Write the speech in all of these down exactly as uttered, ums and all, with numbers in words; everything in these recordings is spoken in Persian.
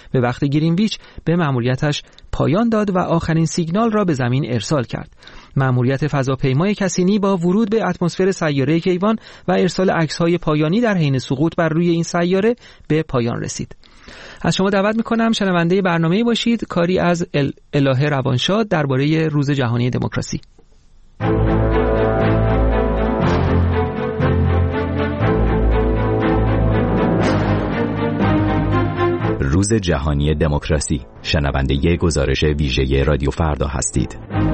به وقت گرینویچ به مأموریتش پایان داد و آخرین سیگنال را به زمین ارسال کرد. مأموریت فضاپیمای کسینی با ورود به اتمسفر سیاره کیوان و ارسال عکس‌های پایانی در حین سقوط بر روی این سیاره به پایان رسید. از شما دعوت می‌کنم شنونده برنامه‌ای باشید. کاری از ال... الهه روانشاد درباره روز جهانی دموکراسی. روز جهانی دموکراسی، شنونده گزارش ویژه رادیو فردا هستید.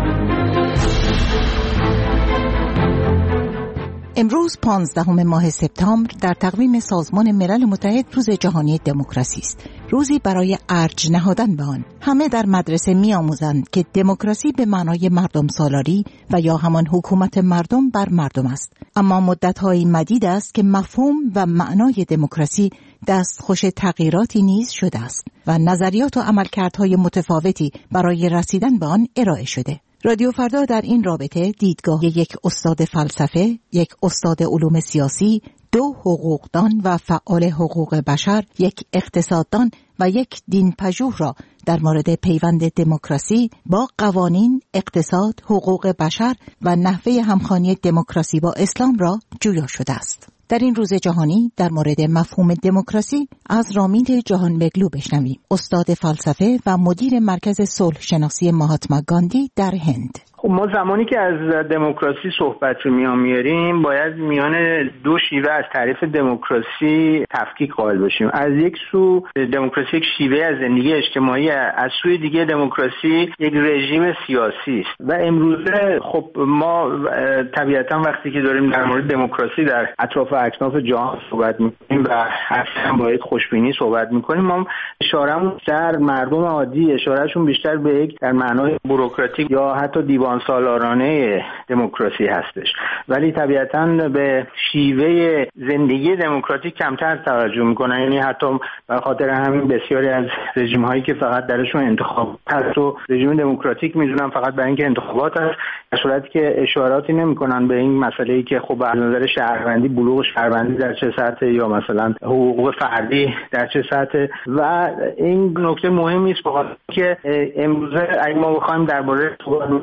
امروز پانزدهم ماه سپتامبر در تقویم سازمان ملل متحد روز جهانی دموکراسی است. روزی برای ارج نهادن به آن. همه در مدرسه می‌آموزند که دموکراسی به معنای مردم سالاری و یا همان حکومت مردم بر مردم است. اما مدت‌های مدید است که مفهوم و معنای دموکراسی دستخوش تغییراتی نیز شده است و نظریات و عملکردهای متفاوتی برای رسیدن به آن ارائه شده. رادیو فردا در این رابطه دیدگاه یک استاد فلسفه، یک استاد علوم سیاسی، دو حقوقدان و فعال حقوق بشر، یک اقتصاددان و یک دینپژوه را در مورد پیوند دموکراسی با قوانین، اقتصاد، حقوق بشر و نحوه همخوانی دموکراسی با اسلام را جویا شده است. در این روز جهانی در مورد مفهوم دموکراسی از رامین جهانبگلو بشنویم، استاد فلسفه و مدیر مرکز صلح شناسی مهاتما گاندی در هند. خب ما زمانی که از دموکراسی صحبت رو میان میاریم باید میان دو شیوه از تعریف دموکراسی تفکیک قائل باشیم. از یک سو دموکراسی یک شیوه از زندگی اجتماعی، از سوی دیگه دموکراسی یک رژیم سیاسی است و امروزه خب ما طبیعتا وقتی که داریم در مورد دموکراسی در اطراف اکناف جهان صحبت میکنیم و اصلا باید خوشبینی صحبت میکنیم، ما اشارهمون در مردم عادی، اشارهشون بیشتر به یک در معنای بوروکراتیک یا حتی دیوان سالارانه دموکراسی هستش، ولی طبیعتاً به شیوه زندگی دموکراتیک کمتر توجه میکنن. یعنی حتی به خاطر همین بسیاری از رژیم هایی که فقط درشون انتخاب هست و رژیم دموکراتیک میدونن فقط برای اینکه انتخابات هست، در صورتی که اشاراتی نمیکنن به این مسئله‌ای که خب از نظر شهروندی، بلوغ شهروندی در چه سطح یا مثلا حقوق فردی در چه سطح. و این نکته مهمی است که امروزه اگه ما بخوایم درباره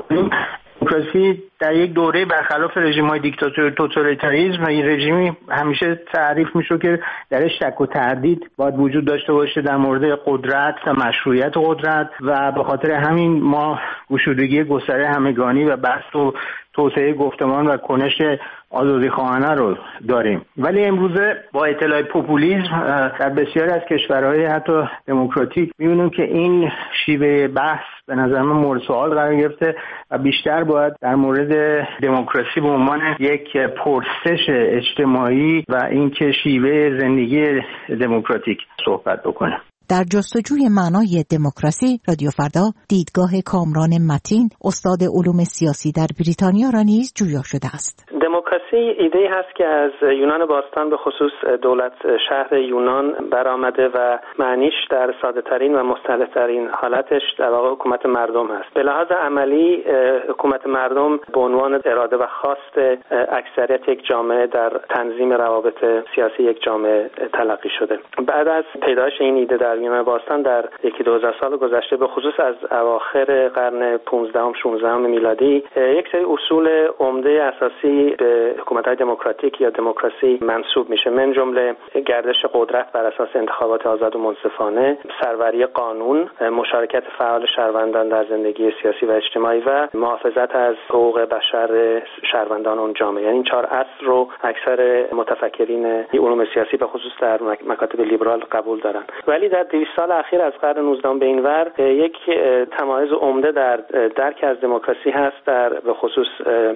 دموکراسی در یک دوره برخلاف رژیم‌های دیکتاتوری توتالیتاریسم و این رژیمی همیشه تعریف میشه که درش شک و تردید باید وجود داشته باشه در مورد قدرت و مشروعیت قدرت و به خاطر همین ما گشودگی گستره همگانی و بحث و توسعه گفتمان و کنش آزادی خواهانه رو داریم. ولی امروزه با اطلاع پوپولیسم در بسیاری از کشورهای حتی دموکراتیک می‌بینیم که این شیوه بحث به نظر من مورد سوال قرار گرفته و بیشتر باید در مورد دموکراسی به عنوان یک پرسش اجتماعی و اینکه شیوه زندگی دموکراتیک صحبت بکنه. در جستجوی معنای دموکراسی، رادیو فردا دیدگاه کامران متین، استاد علوم سیاسی در بریتانیا را نیز جویا شده است. دموکراسی ایده‌ای هست که از یونان باستان به خصوص دولت شهر یونان برآمده و معنیش در ساده‌ترین و مصطلح‌ترین حالتش در واقع حکومت مردم است. به لحاظ عملی حکومت مردم به عنوان اراده و خواست اکثریت یک جامعه در تنظیم روابط سیاسی یک جامعه تلقی شده. بعد از پیدایش این ایده در یونان باستان در یکی دو هزار سال گذشته، به خصوص از اواخر قرن پانزدهم شانزدهم میلادی، یک سری اصول عمده اساسی به حکومت‌های دموکراتیک یا دموکراسی منسوب میشه، من جمله گردش قدرت بر اساس انتخابات آزاد و منصفانه، سروری قانون، مشارکت فعال شهروندان در زندگی سیاسی و اجتماعی و محافظت از حقوق بشر شهروندان اون جامعه. یعنی این چهار اصل رو اکثر متفکرین علوم سیاسی به خصوص در مکاتب لیبرال قبول دارن. ولی در دویست سال اخیر از قرن نوزدهم به این ور یک تمایز عمده در درک از دموکراسی هست در به خصوص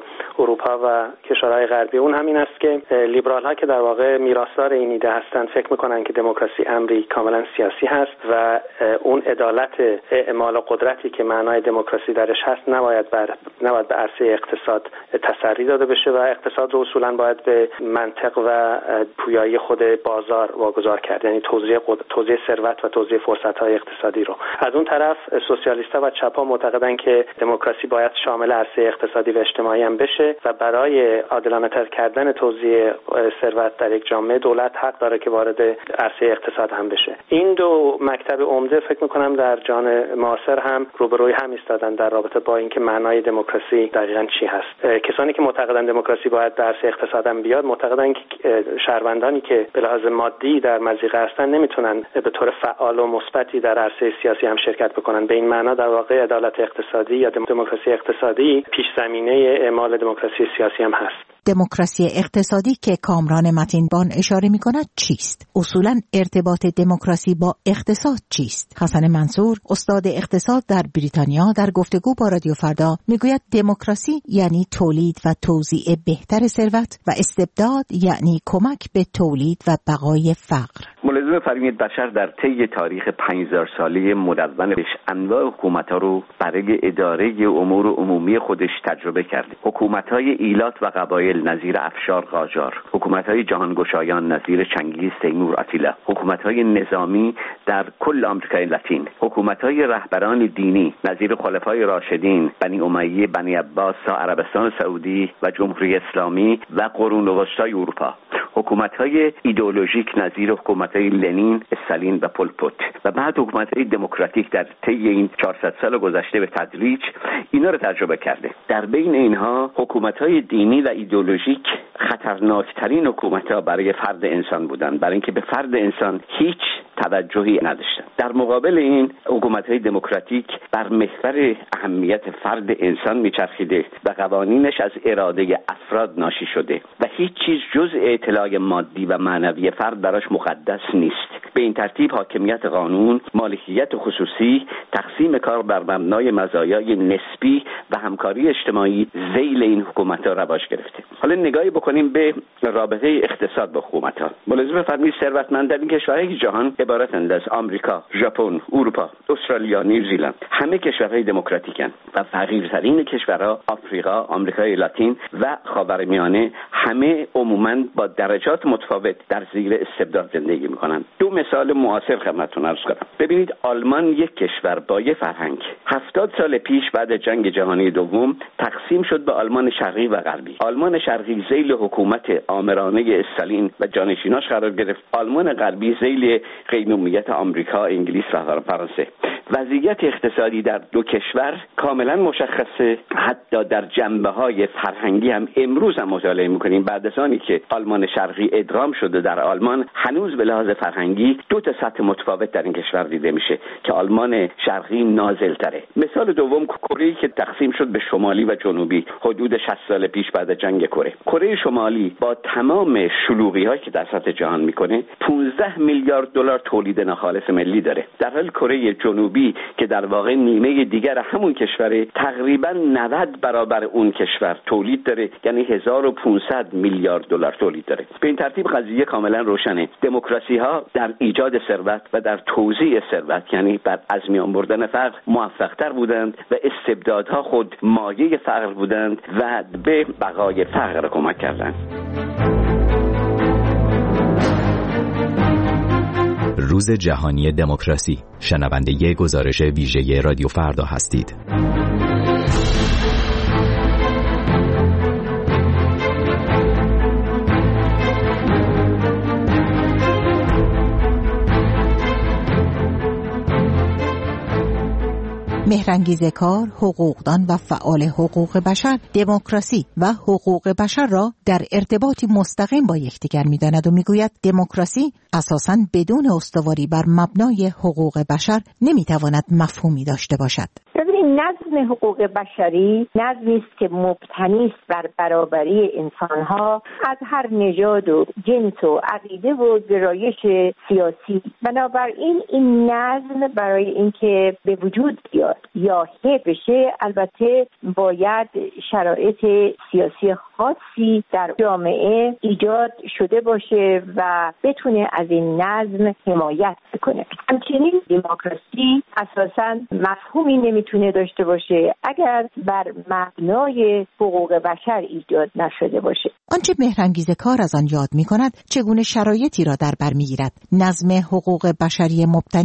اروپا و کشورهای غربی. اون همین است که لیبرال ها که در واقع میراثدار این ایده هستند فکر میکنن که دموکراسی امری کاملا سیاسی هست و اون عدالت اعمال قدرتی که معنای دموکراسی درش هست نباید بر نباید به عرصه اقتصاد تسری داده بشه و اقتصاد رو اصولا باید به منطق و پویایی خود بازار واگذار کرد، یعنی توزیع توزیع ثروت و توزیع فرصت‌های اقتصادی رو. از اون طرف سوسیالیست‌ها و چپ‌ها معتقدن که دموکراسی باید شامل عرصه اقتصادی و اجتماعی هم بشه و برای عادلانه عادلانه‌تر کردن توزیع ثروت در یک جامعه دولت حق داره که وارد عرصه اقتصاد هم بشه. این دو مکتب عمده فکر می‌کنم در جهان معاصر هم روبروی هم ایستادن در رابطه با اینکه معنای دموکراسی دقیقاً چی هست. کسانی که معتقدن دموکراسی باید در عرصه اقتصاد هم بیاد، معتقدن که شهروندانی که به لحاظ مادی در مضیقه هستن نمیتونن به طور فعال و مثبتی در عرصه سیاسی هم شرکت بکنن. به این معنا در واقع عدالت اقتصادی یا دموکراسی اقتصادی پیش زمینه اعمال دموکراسی سیاسی هم هست. دموکراسی اقتصادی که کامران متینبان اشاره می‌کند چیست؟ اصولاً ارتباط دموکراسی با اقتصاد چیست؟ حسن منصور، استاد اقتصاد در بریتانیا، در گفتگو با رادیو فردا میگوید دموکراسی یعنی تولید و توزیع بهتر ثروت و استبداد یعنی کمک به تولید و بقای فقر. ملازم فرمید بشر در طی تاریخ پنج هزار ساله مدونش انواع حکومت‌ها رو برای اداره امور عمومی خودش تجربه کرده. حکومت‌های ایلات و قبایل نظیر افشار قاجار، حکومت‌های جهانگشایان نظیر چنگیز تیمور آتیلا، حکومت‌های نظامی در کل آمریکای لاتین، حکومت‌های رهبران دینی نظیر خلفای راشدین، بنی امیه، بنی عباس، عربستان سعودی و جمهوری اسلامی و قرون وسطای اروپا، حکومت‌های ایدئولوژیک نظیر حکومت‌های لنین، استالین و پل پوت و بعد حکومت‌های دموکراتیک در طی این چهارصد سال گذشته به تدریج اینا رو تجربه کرده. در بین اینها حکومت‌های دینی و ایدئولوژیک خطرناکترین حکومت‌ها برای فرد انسان بودند، برای اینکه به فرد انسان هیچ توجهی نداشتند. در مقابل این حکومت‌های دموکراتیک بر محور اهمیت فرد انسان میچرخیده و قوانینش از اراده افراد ناشی شده و هیچ چیز جز اطلاع مادی و معنوی فرد براش مقدس نیست. به این ترتیب حاکمیت قانون، مالکیت خصوصی، تقسیم کار بر مبنای مزایای نسبی و همکاری اجتماعی ذیل این حکومت‌ها رواج گرفته. حالا نگاهی بکنیم به رابطه اقتصاد با حکومت‌ها. ملاحظه فرمایید ثروتمندترین کشورهای جهان عبارتند از آمریکا، ژاپن، اروپا، استرالیا، نیوزیلند. همه کشورهای دموکراتیکن و فقیرترین کشورها آفریقا، آمریکای لاتین و خاورمیانه همه عموماً با درجات متفاوت در زیر استبداد زندگی می‌کنند. دو مثال معاصر خدمتتون عرض کنم. ببینید آلمان یک کشور با یک فرهنگ هفتاد سال پیش بعد جنگ جهانی دوم تقسیم شد به آلمان شرقی و غربی. آلمان شرقی ذیل حکومت آمرانه استالین و جانشیناش قرار گرفت. آلمان غربی ذیل قیمومیت آمریکا، انگلیس و فرانسه. وضعیت اقتصادی در دو کشور کاملا مشخصه. حتی در جنبه‌های فرهنگی هم امروز هم مطالعه می‌کنیم بعد از آنی که آلمان شرقی ادغام شده در آلمان، هنوز به لحاظ فرهنگی دو تا سطح متفاوت در این کشور دیده میشه که آلمان شرقی نازل‌تره. مثال دوم کره که تقسیم شد به شمالی و جنوبی حدود شصت سال پیش بعد از جنگ کره. کره شمالی با تمام شلوغی‌هایی که در سطح جهان میکنه پانزده میلیارد دلار تولید ناخالص ملی داره، در حالی کره جنوبی که در واقع نیمه دیگر همون کشور تقریبا نود برابر اون کشور تولید داره، یعنی هزار و پانصد میلیارد دلار تولید داره. به این ترتیب قضیه کاملا روشنه. دموکراسی ها در ایجاد ثروت و در توزیع ثروت، یعنی بر از میان بردن فقر موفق‌تر بودند و استبدادها خود مایه فقر بودند و به بقای فقر کمک کردند. روز جهانی دموکراسی. شنونده گزارش ویژه رادیو فردا هستید. مهرانگیز کار، حقوقدان و فعال حقوق بشر دموکراسی و حقوق بشر را در ارتباطی مستقیم با یکدیگر می‌داند و می‌گوید دموکراسی اساساً بدون استواری بر مبنای حقوق بشر نمی‌تواند مفهومی داشته باشد. ببینید نظم حقوق بشری نظمی است که مبتنی است بر برابری انسان‌ها از هر نژاد و جنس و عقیده و گرایش سیاسی. بنابراین این نظم برای اینکه به وجود بیاد یا حفظ بشه البته باید شرایط سیاسی خاصی در جامعه ایجاد شده باشه و بتونه از این نظم حمایت کنه. همچنین دموکراسی اساساً مفهومی نمیتونه داشته باشه اگر بر مبنای حقوق بشر ایجاد نشده باشه. آنچه مهرانگیز کار از آن یاد می‌کند چگونه شرایطی را در بر می‌گیرد. نظم حقوق بشری مبتنی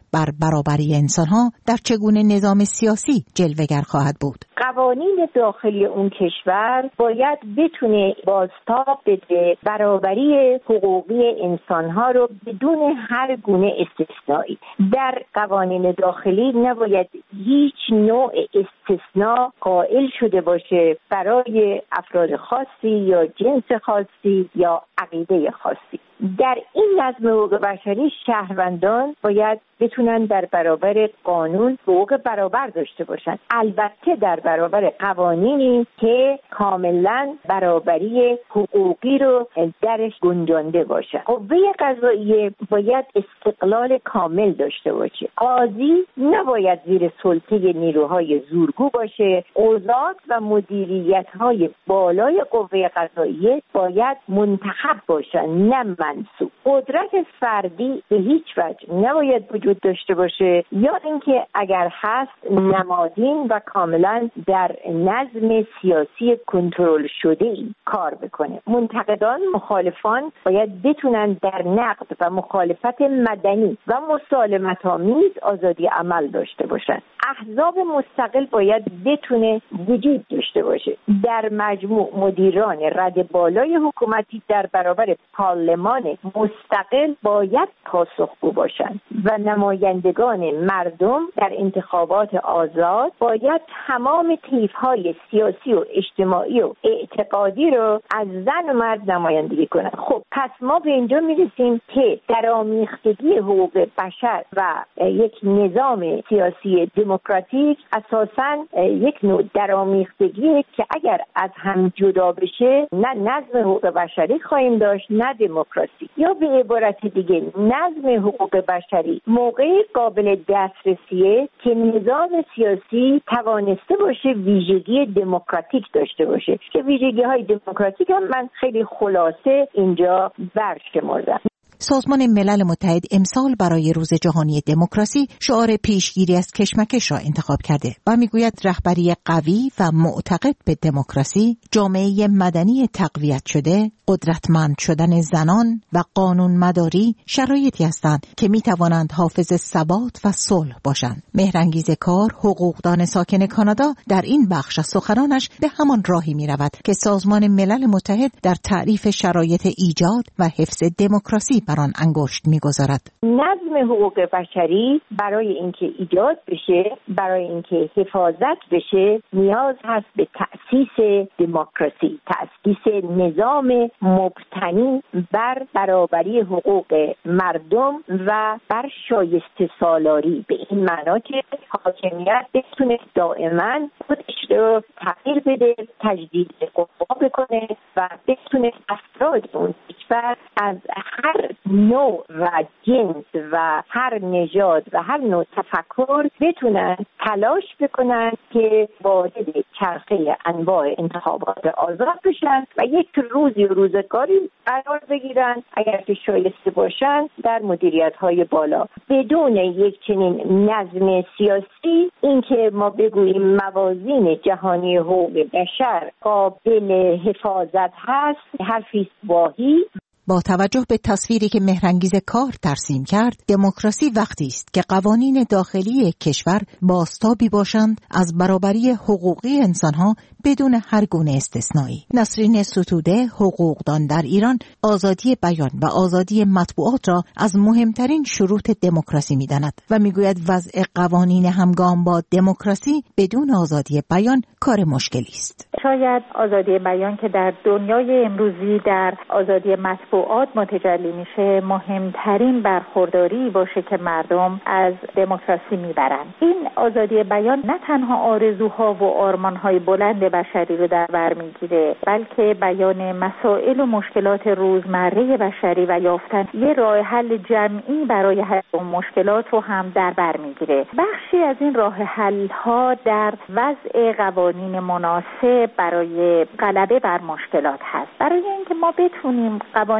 بر برابری انسانها در چگونه نظام سیاسی جلوه‌گر خواهد بود؟ قوانین داخلی اون کشور باید بتونه بازتاب بده برابری حقوقی انسانها رو بدون هر گونه استثنایی. در قوانین داخلی نباید هیچ نوع استثناء قائل شده باشه برای افراد خاصی یا جنس خاصی یا عقیده خاصی. در این نظم حقوق بشری شهروندان باید بتونن در برابر قانون حقوق برابر داشته باشن، البته در برابر قوانینی که کاملا برابری حقوقی رو درش گنجانده باشه. قوه قضاییه باید استقلال کامل داشته باشه. قاضی نباید زیر سلطه نیروهای زورگو باشه. قضات و مدیریت‌های بالای قوه قضاییه باید منتخب باشن، نه منصوب. قدرت فردی به هیچ وجه نباید وجود داشته باشه، یا اینکه اگر هست نمادین و کاملا در نظم سیاسی کنترل شده ای کار بکنه. منتقدان، مخالفان باید بتونن در نقد و مخالفت مدنی و مسالمت‌آمیز آزادی عمل داشته باشن. احزاب مستقل باید بتونه وجود داشته باشه. در مجموع مدیران رد بالای حکومتی در برابر پارلمان مستقل باید پاسخگو باشند و نمایندگان مردم در انتخابات آزاد باید تمام طیف‌های سیاسی و اجتماعی و اعتقادی رو از زن و مرد نمایندگی کنند. خب پس ما به اینجا میرسیم که درآمیختگی حقوق بشر و یک نظام سیاسی دموکراتیک اساساً یک نوع درآمیختگی که اگر از هم جدا بشه نه نظم حقوق بشری خواهیم داشت نه دموکراسی. یا به عبارت دیگه نظم حقوق بشری موقعی قابل دسترسیه که نظام سیاسی توانسته باشه ویژگی دموکراتیک داشته باشه، که ویژگی های دموکراتیک هم من خیلی خلاصه اینجا برشمردم. سازمان ملل متحد امسال برای روز جهانی دموکراسی شعار پیشگیری از کشمکش را انتخاب کرده و میگوید رهبری قوی و معتقد به دموکراسی، جامعه مدنی تقویت شده، قدرتمند شدن زنان و قانون مداری شرایطی هستند که می توانند حافظ ثبات و صلح باشند. مهرانگیز کار، حقوقدان ساکن کانادا، در این بخش از سخنانش به همان راهی می رود که سازمان ملل متحد در تعریف شرایط ایجاد و حفظ دموکراسی بر آن انگشت می‌گذارد. نظم حقوق بشری برای اینکه ایجاد بشه، برای اینکه حفاظت بشه، نیاز هست به تأسیس دموکراسی، تأسیس نظام مبتنی بر برابری حقوق مردم و بر شایسته سالاری، به این معنا که حاکمیت بتونه دائما خودش رو تغییر بده، تجدید قوا بکنه و بتونه افراد اون کشور از هر نوع و جنس و هر نژاد و هر نوع تفکر بتونن تلاش بکنن که وارد چرخه انواع انتخابات آزاد بشن و یک روزی و روزگاری قرار بگیرن اگر که شایسته باشن در مدیریت‌های بالا. بدون یک چنین نظم سیاسی، اینکه ما بگوییم موازین جهانی حقوق بشر قابل حفاظت هست، حرفی واهی. با توجه به تصویری که مهرانگیز کار ترسیم کرد، دموکراسی وقتی است که قوانین داخلی کشور بازتابی باشند از برابری حقوقی انسانها بدون هر گونه استثنایی. نسرین ستوده، حقوقدان در ایران، آزادی بیان و آزادی مطبوعات را از مهمترین شروط دموکراسی می‌داند و میگوید وضع قوانین همگام با دموکراسی بدون آزادی بیان کار مشکلی است. شاید آزادی بیان که در دنیای امروزی در آزادی مطبوعات متجلی میشه مهمترین برخورداری باشه که مردم از دموکراسی میبرند. این آزادی بیان نه تنها آرزوها و آرمانهای بلند بشری رو در بر میگیره، بلکه بیان مسائل و مشکلات روزمره بشری و یافتن یه راه حل جمعی برای حل اون مشکلات رو هم در بر میگیره. بخشی از این راه حل ها در وضع قوانین مناسب برای غلبه بر مشکلات هست. برای اینکه ما بتونیم قوانین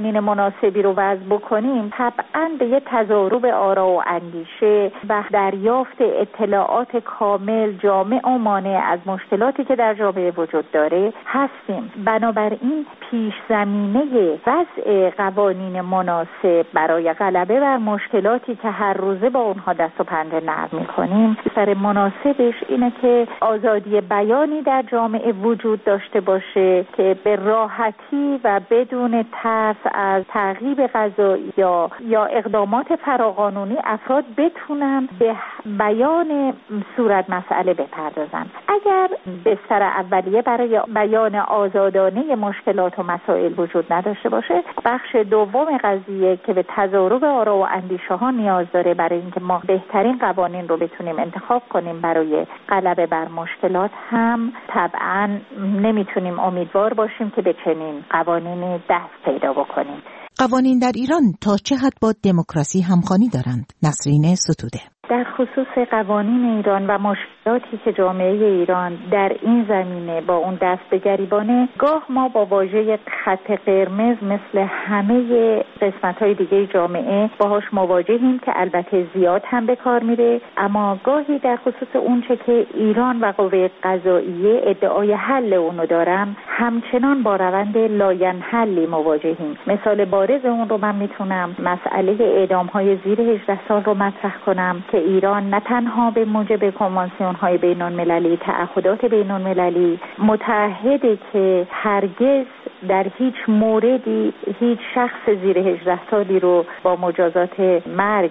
قوانین مناسبی رو وضع بکنیم، طبعاً به یه تضارب آرا و اندیشه و دریافت اطلاعات کامل جامع و مانع از مشکلاتی که در جامعه وجود داره هستیم. بنابراین پیش زمینه وضع قوانین مناسب برای غلبه بر مشکلاتی که هر روزه با اونها دست و پنجه نرم می‌کنیم، سر مناسبش اینه که آزادی بیانی در جامعه وجود داشته باشه که به راحتی و بدون ترس از تعقیب قضایی یا یا اقدامات فراقانونی افراد بتونن به بیان صورت مسئله بپردازن. اگر بستر اولیه برای بیان آزادانه مشکلات و مسائل وجود نداشته باشه، بخش دوم قضیه که به تضارب آرا و اندیشه ها نیاز داره برای اینکه ما بهترین قوانین رو بتونیم انتخاب کنیم برای غلبه بر مشکلات، هم طبعاً نمیتونیم امیدوار باشیم که به چنین قوانینی دست پیدا بکنیم. قوانین در ایران تا چه حد با دموکراسی همخوانی دارند؟ نسرین ستوده. در خصوص قوانین ایران و مشکلاتی که جامعه ایران در این زمینه با اون دست به گریبانه، گاه ما با واژه خط قرمز مثل همه قسمت‌های دیگه جامعه باهاش مواجهیم که البته زیاد هم به کار میره، اما گاهی در خصوص اون چه که ایران و قوه قضاییه ادعای حل اونو دارن، همچنان با روند لاینحلی مواجهیم. مثال بارز اون رو من میتونم مسئله اعدام‌های زیر هجده سال رو مطرح کنم که ایران نه تنها به موجب کنوانسیون‌های بین‌المللی، تعهدات بین‌المللی متعهده که هرگز در هیچ موردی هیچ شخص زیر هجده سالی رو با مجازات مرگ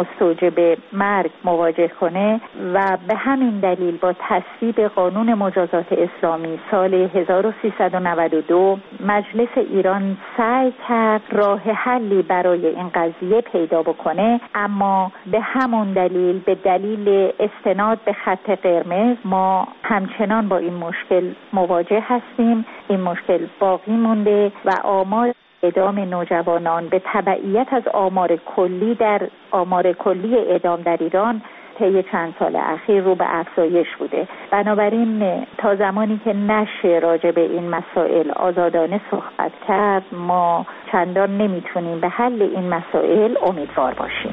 مستوجب مرگ مواجه کنه و به همین دلیل با تصویب قانون مجازات اسلامی سال هزار و سیصد و نود و دو مجلس ایران سعی کرد راه حلی برای این قضیه پیدا بکنه، اما به همون دلیل به دلیل استناد به خط قرمز ما همچنان با این مشکل مواجه هستیم. این مشکل باقی مونده و آمار اعدام نوجوانان به تبعیت از آمار کلی در آمار کلی اعدام در ایران طی چند سال اخیر رو به افزایش بوده. بنابراین تا زمانی که نشه راجع به این مسائل آزادانه صحبت کرد، ما چندان نمیتونیم به حل این مسائل امیدوار باشیم.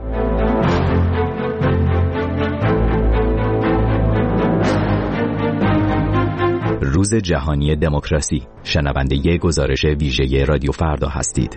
روز جهانی دموکراسی، شنونده گزارش ویژه رادیو فردا هستید.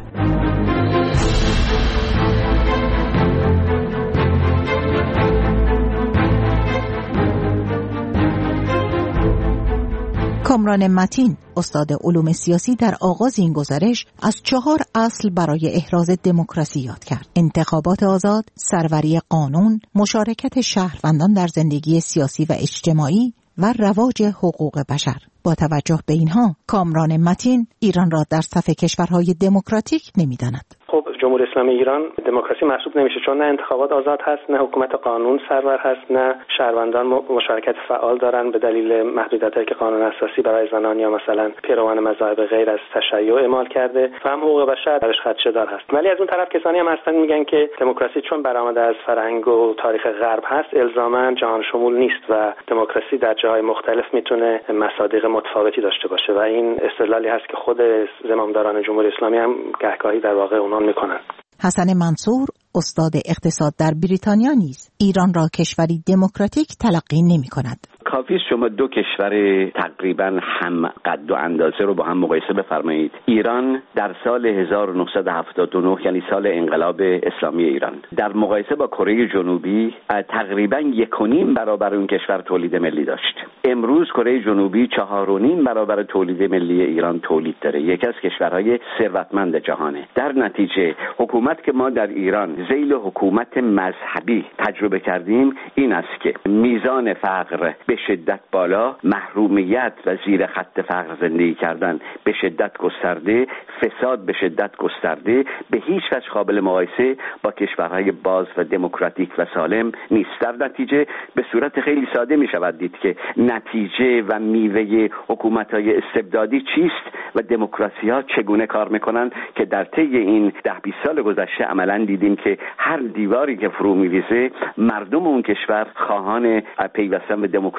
کامران متین، استاد علوم سیاسی، در آغاز این گزارش از چهار اصل برای احراز دموکراسی یاد کرد: انتخابات آزاد، سروری قانون، مشارکت شهروندان در زندگی سیاسی و اجتماعی و رواج حقوق بشر. با توجه به اینها، کامران متین ایران را در صف کشورهای دموکراتیک نمی‌داند. خب جمهوری اسلامی ایران دموکراسی محسوب نمیشه، چون نه انتخابات آزاد هست، نه حکومت قانون سرور هست، نه شهروندان مشارکت فعال دارن به دلیل محدودیتایی که قانون اساسی برای زنان یا مثلا پیروان مذاهب غیر از تشیع اعمال کرده و هم حقوق بشر درش خدشه‌دار هست. ولی از اون طرف کسانی هم هستن میگن که دموکراسی چون برآمده از فرهنگ و تاریخ غرب هست، الزاما جهان شمول نیست و دموکراسی در جاهای مختلف میتونه مصادیق متفاوتی داشته باشه و این استدلالی هست که خود زمامداران جمهوری اسلامی هم گهگاهی در واقع اونان میکنن. حسن منصور، استاد اقتصاد در بریتانیا، نیز ایران را کشوری دموکراتیک تلقی نمی کند. کافی شما دو کشور تقریبا هم قد و اندازه رو با هم مقایسه بفرمایید. ایران در سال هزار و نهصد و هفتاد و نه یعنی سال انقلاب اسلامی ایران در مقایسه با کره جنوبی تقریبا یک و نیم برابر اون کشور تولید ملی داشت. امروز کره جنوبی چهار و نیم برابر تولید ملی ایران تولید داره. یکی از کشورهای ثروتمند جهانه. در نتیجه حکومت که ما در ایران ذیل حکومت مذهبی تجربه کردیم این است که میزان فقر به شدت بالا، محرومیت و زیر خط فقر زندگی کردن به شدت گسترده، فساد به شدت گسترده، به هیچ وجه قابل مقایسه با کشورهای باز و دموکراتیک و سالم نیست. در نتیجه به صورت خیلی ساده می شود دید که نتیجه و میوه حکومت‌های استبدادی چیست و دموکراسی ها چگونه کار میکنن که در طی این ده بیست سال گذشته عملاً دیدیم که هر دیواری که فرو میریزه مردم اون کشور خواهان پیوستن به دموکراسی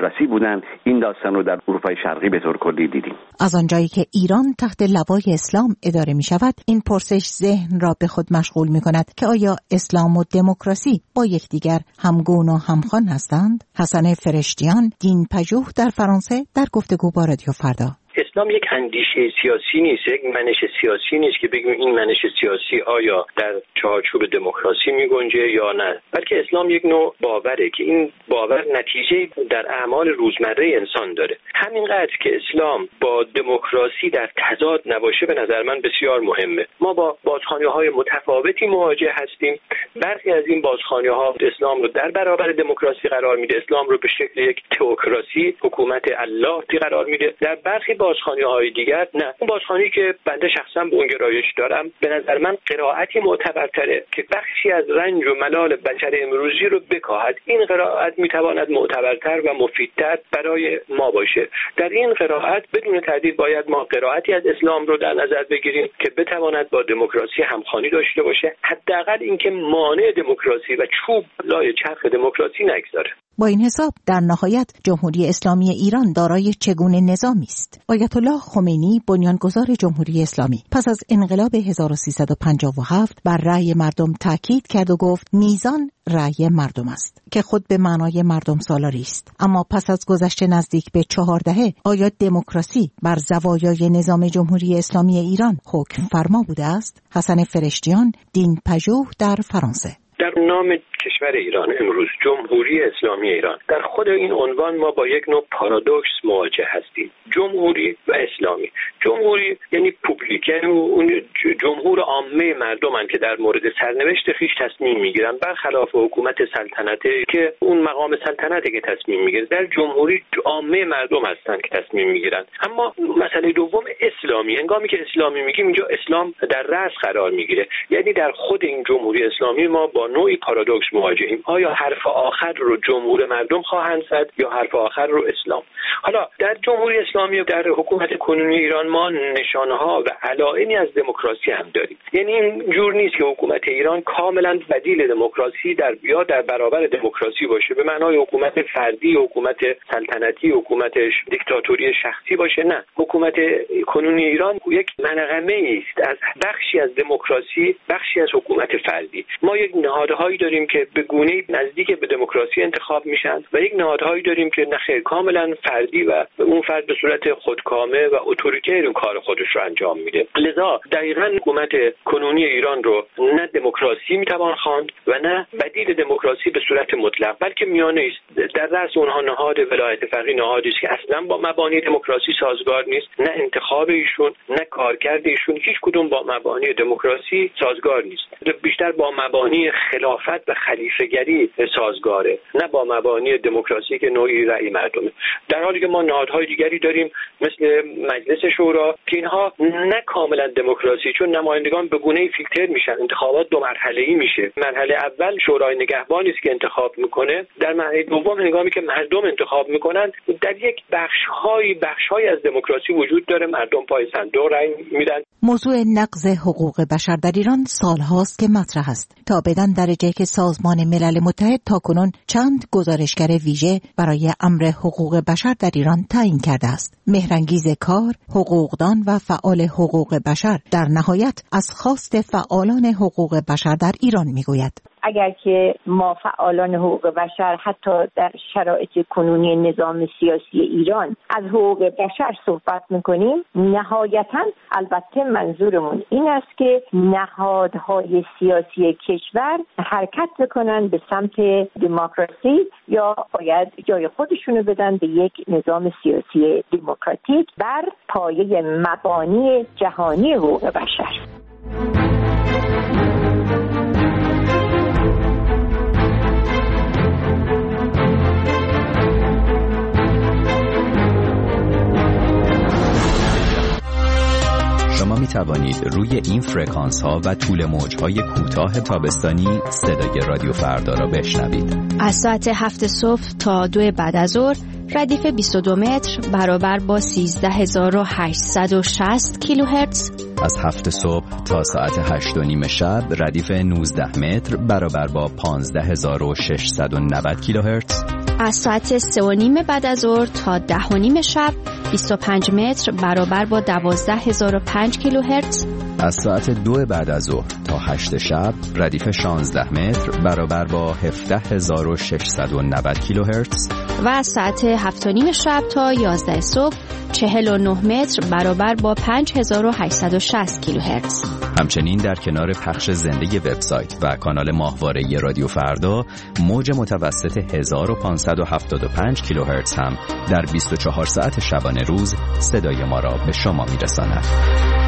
دموکراسی بودن. این داستان رو در اروپای شرقی به طور کلی دیدیم. از آنجایی که ایران تحت لوای اسلام اداره می شود، این پرسش ذهن را به خود مشغول می کند که آیا اسلام و دموکراسی با یکدیگر همگون و همخوان هستند؟ حسن فرشتیان، دین پژوه در فرانسه، در گفتگو با رادیو فردا. اسلام یک اندیشه سیاسی نیست، یک منش سیاسی نیست که بگیم این منش سیاسی آیا در چارچوب دموکراسی میگنجه یا نه، بلکه اسلام یک نوع باوره که این باور نتیجه در اعمال روزمره انسان داره. همینقدر که اسلام با دموکراسی در تضاد نباشه به نظر من بسیار مهمه. ما با بازخوانی‌های متفاوتی مواجه هستیم. برخی از این بازخوانی‌ها اسلام رو در برابر دموکراسی قرار میده، اسلام رو به شکل یک تئوکراسی، حکومت الله قرار میده. در برخی بازخوانی‌های دیگر نه. اون بازخوانی که بنده شخصا به اون گرایش دارم به نظر من قرائتی معتبرتره که بخشی از رنج و ملال بشر امروزی رو بکاهد. این قرائت میتواند معتبرتر و مفیدتر برای ما باشه. در این قرائت بدون تردید باید ما قرائتی از اسلام رو در نظر بگیریم که بتواند با دموکراسی همخوانی داشته باشه، حداقل اینکه مانع دموکراسی و چوب لای چرخ دموکراسی نگذاره. با این حساب در نهایت جمهوری اسلامی ایران دارای چگونه نظامی است؟ آیت الله خمینی، بنیانگذار جمهوری اسلامی، پس از انقلاب هزار و سیصد و پنجاه و هفت بر رأی مردم تاکید کرد و گفت میزان رأی مردم است که خود به معنای مردم سالاری است. اما پس از گذشت نزدیک به چهار دهه آیا دموکراسی بر زوایای نظام جمهوری اسلامی ایران حکم فرما بوده است؟ حسن فرشتیان، دین پژوه در فرانسه. در نام کشور ایران امروز جمهوری اسلامی ایران، در خود این عنوان ما با یک نوع پارادوکس مواجه هستیم. جمهوری و اسلامی. جمهوری یعنی پوبلیک، یعنی اون جمهور عامه مردمن که در مورد سرنوشت خیش تصمیم میگیرن، برخلاف حکومت سلطنته که اون مقام سلطنته که تصمیم میگیره. در جمهوری عامه مردم هستن که تصمیم میگیرن. اما مسئله دوم اسلامی. هنگامی که اسلامی میگیم اینجا اسلام در رأس قرار میگیره، یعنی در خود این جمهوری اسلامی ما با نوعی پارادوکس مواجهیم. آیا حرف آخر رو جمهور مردم خواهند زد یا حرف آخر رو اسلام؟ حالا در جمهوری اسلامی و در حکومت کنونی ایران ما نشانه‌ها و علائمی از دموکراسی هم داریم. یعنی این جور نیست که حکومت ایران کاملا بدیل دموکراسی در یا در برابر دموکراسی باشه، به معنای حکومت فردی، حکومت سلطنتی، حکومت دیکتاتوری شخصی باشه. نه، حکومت کنونی ایران یک منغمه است از بخشی از دموکراسی، بخشی از حکومت فردی. ما یک نهادهایی داریم که به گونه‌ای نزدیک به دموکراسی انتخاب میشن و یک نهادهایی داریم که نخیر کاملا فردی و اون فرد به صورت خودکامه و اتوریتر اون کار خودش رو انجام میده. لذا دقیقاً حکومت کنونی ایران رو نه دموکراسی میتوان خواند و نه بدیل دموکراسی به صورت مطلق، بلکه میانه است. در رأس اونها نهاد ولایت فقیه نهادی است که اصلا با مبانی دموکراسی سازگار نیست، نه انتخاب ایشون نه کارکرد ایشون هیچ کدوم با مبانی دموکراسی سازگار نیست. بیشتر با مبانی خلافت و خلیفه‌گری سازگاره، نه با مبانی دموکراسی که نوعی رأی مردمه. در حالی که ما نهادهای دیگری داریم مثل مجلس شورا که اینها نه کاملا دموکراسی، چون نمایندگان به گونه‌ای فیلتر میشن. انتخابات دو مرحله‌ای میشه. مرحله اول شورای نگهبانی است که انتخاب میکنه. در مرحله دوم هنگامی که مردم انتخاب میکنن، در یک بخش‌های بخش‌های از دموکراسی وجود داره. مردم پای صندوق رأی میدن. موضوع نقض حقوق بشر در ایران سالهاست که مطرح است، تا بدان درجه که سازمان ملل متحد تاکنون چند گزارشگر ویژه برای امر حقوق بشر در ایران تعیین کرده است. مهرانگیز کار، حقوقدان و فعال حقوق بشر در نهایت از خواست فعالان حقوق بشر در ایران میگوید: اگر که ما فعالان حقوق بشر حتی در شرایط کنونی نظام سیاسی ایران از حقوق بشر صحبت میکنیم، نهایتاً البته منظورمون این است که نهادهای سیاسی کشور حرکت بکنن به سمت دموکراسی یا باید جای خودشونو بدن به یک نظام سیاسی دموکراتیک بر پایه مبانی جهانی حقوق بشر. شما می توانید روی این فرکانس ها و طول موج های کوتاه تابستانی صدای رادیو فردا را بشنوید. از ساعت هفت صبح تا دو بعد از ظهر ردیف بیست و دو متر برابر با سیزده هزار و هشتصد و شصت کیلوهرتز. از هفت صبح تا ساعت هشت و نیم شب ردیف نوزده متر برابر با پانزده هزار و ششصد و نود کیلوهرتز. از ساعت سه و نیم بعد از ظهر تا ده و نیم شب بیست و پنج متر برابر با دوازده هزار و پنج کیلوهرتز. از ساعت دو بعد از ظهر تا هشت شب ردیف شانزده متر برابر با هفده هزار و ششصد و نود کیلوهرتز. و از ساعت هفت و نیم شب تا یازده صبح چهل و نه متر برابر با پنج هزار و هشتصد و شصت کیلوهرتز. همچنین در کنار پخش زنده وبسایت و کانال ماهواره رادیو فردا، موج متوسط هزار و پانصد و هفتاد و پنج کیلوهرتز هم در بیست و چهار ساعت شبانه روز صدای ما را به شما میرساند.